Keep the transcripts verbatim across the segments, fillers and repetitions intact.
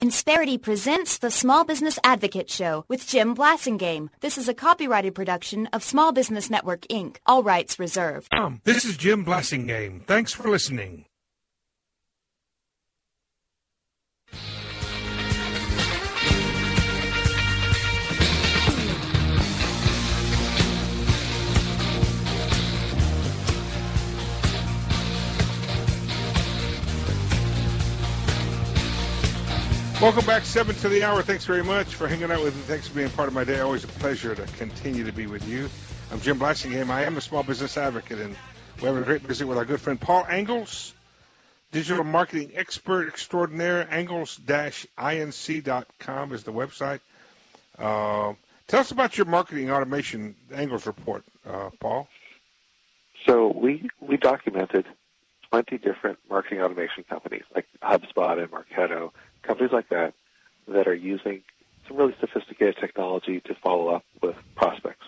Insperity presents the Small Business Advocate Show with Jim Blasingame. This is a copyrighted production of Small Business Network, Incorporated. All rights reserved. Um, this is Jim Blasingame. Thanks for listening. Welcome back, seven to the hour. Thanks very much for hanging out with me. Thanks for being part of my day. Always a pleasure to continue to be with you. I'm Jim Blasingame. I am a small business advocate, and we have a great visit with our good friend Paul Angles, digital marketing expert extraordinaire. Angles dash inc dot com is the website. Uh, tell us about your marketing automation Angles report, uh, Paul. So we, we documented twenty different marketing automation companies like HubSpot and Marketo, companies like that, that are using some really sophisticated technology to follow up with prospects.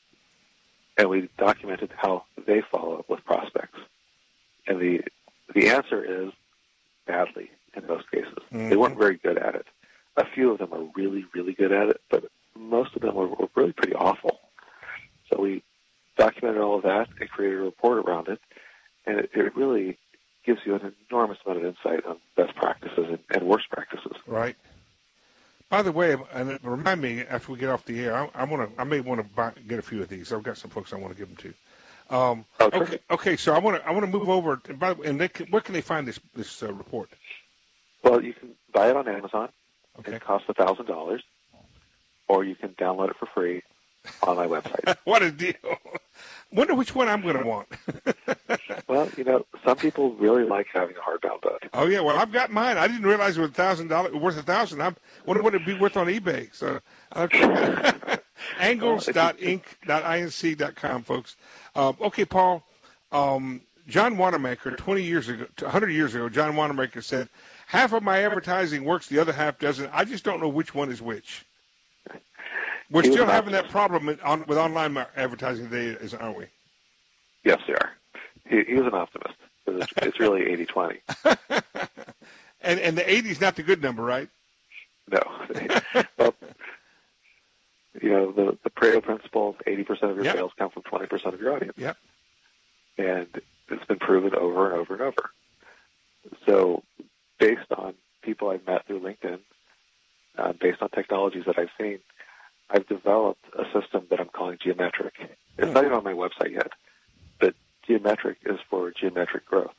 And we documented how they follow up with prospects. And the the answer is badly in most cases. Mm-hmm. They weren't very good at it. A few of them are really, really good at it, but most of them were, were really pretty awful. So we documented all of that and created a report around it. And it, it really gives you an enormous amount of insight on best practices and, and worst practices. Right. By the way, and remind me after we get off the air, I, I want to. I may want to buy, get a few of these. I've got some folks I want to give them to. Um, okay. okay. Okay. So I want to. I want to move over. And, by, and they can, where can they find this this uh, report? Well, you can buy it on Amazon. Okay. It costs a thousand dollars, or you can download it for free on my website. What a deal! Wonder which one I'm going to want. Well, you know, some people really like having a hardbound book. Oh yeah, well I've got mine. I didn't realize it was a thousand dollars worth a thousand. I wonder what it'd be worth on eBay. So, angles dot inc dot inc dot com, folks. Um, okay, Paul. Um, John Wanamaker, twenty years ago, one hundred years ago, John Wanamaker said, "Half of my advertising works, the other half doesn't. I just don't know which one is which." We're still having that problem on, with online advertising today, aren't we? Yes, we are. He, he was an optimist. It's, it's really eighty twenty. and and the eighty is not the good number, right? No. Well, you know, the, the Pareto principle, eighty percent of your yep. sales come from twenty percent of your audience. Yep. And it's been proven over and over and over. So based on people I've met through LinkedIn, uh, based on technologies that I've seen, I've developed a system that I'm calling Geometric. It's mm. not even on my website yet, but Geometric is for geometric growth.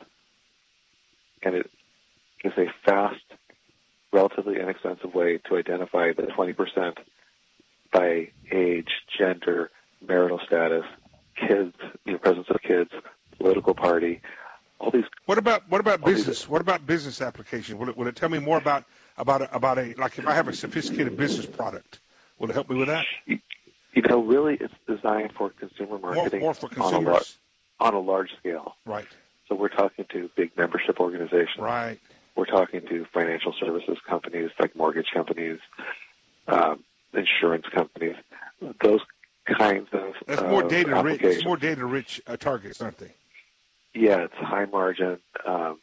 And it is a fast, relatively inexpensive way to identify the twenty percent by age, gender, marital status, kids, you know, presence of kids, political party, all these. What about what about business? What about business application? Will it, will it tell me more about about a, about a like if I have a sophisticated business product? Will it help me with that? You, you know, really, it's designed for consumer marketing more, more for consumers. On, a lar- on a large scale. Right. So we're talking to big membership organizations. Right. We're talking to financial services companies like mortgage companies, um, insurance companies, those kinds of That's more uh, data rich. It's more data rich uh, targets, aren't they? Yeah, it's high margin, um,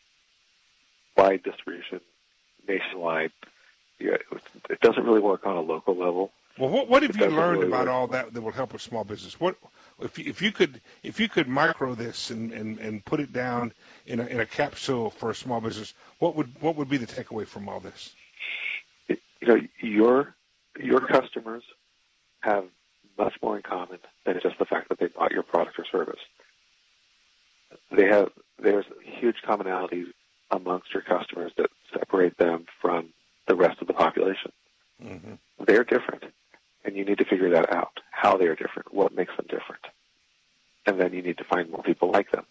wide distribution, nationwide. Yeah, it doesn't really work on a local level. Well, what, what have you learned really about work. all that that will help a small business? What if you, if you could if you could micro this and, and, and put it down in a, in a capsule for a small business? What would what would be the takeaway from all this? It, you know, your your customers have much more in common than just the fact that they bought your product or service. They have there's huge commonalities amongst your customers that separate them from the rest of the population. Mm-hmm. They're different, and you need to figure that out, how they are different, what makes them different. And then you need to find more people like them.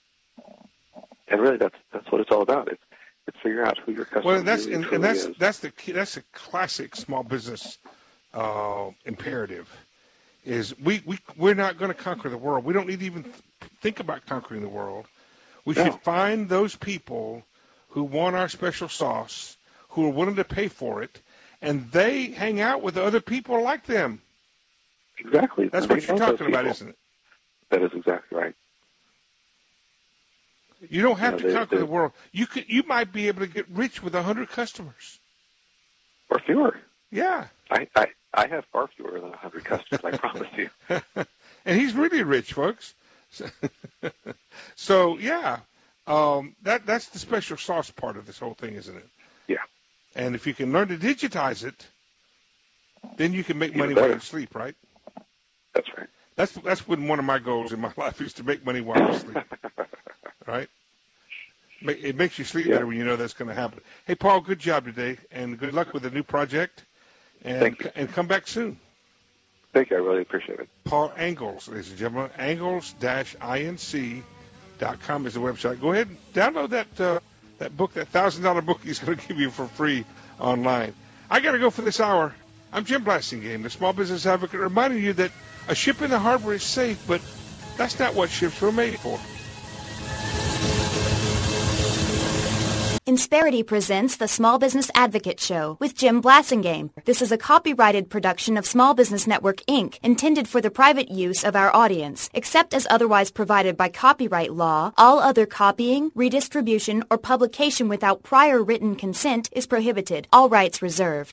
And really, that's that's what it's all about. It's it's figuring out who your customer well, that's, really and, truly and that's is. that's the key, that's a classic small business uh, imperative. Is we we we're not going to conquer the world. We don't need to even think about conquering the world. We no. should find those people who want our special sauce, who are willing to pay for it, and they hang out with other people like them. Exactly. That's they what you're talking about, isn't it? That is exactly right. You don't have you know, to they, conquer they, the world. You could, you might be able to get rich with a hundred customers. Or fewer. Yeah. I, I, I have far fewer than one hundred customers, I promise you. And he's really rich, folks. So, so yeah, um, that that's the special sauce part of this whole thing, isn't it? Yeah. And if you can learn to digitize it, then you can make Even money better. while you sleep, right? That's right. That's that's been one of my goals in my life is to make money while I sleep. Right? It makes you sleep yeah. better when you know that's going to happen. Hey, Paul, good job today, and good luck with the new project. And Thank you. And come back soon. Thank you. I really appreciate it. Paul Angles, ladies and gentlemen. Angles dash inc dot com is the website. Go ahead and download that uh, that book, that one thousand dollars book he's going to give you for free online. I got to go for this hour. I'm Jim Blasingame, the Small Business Advocate, reminding you that a ship in the harbor is safe, but that's not what ships were made for. Insperity presents the Small Business Advocate Show with Jim Blasingame. This is a copyrighted production of Small Business Network, Incorporated, intended for the private use of our audience. Except as otherwise provided by copyright law, all other copying, redistribution, or publication without prior written consent is prohibited. All rights reserved.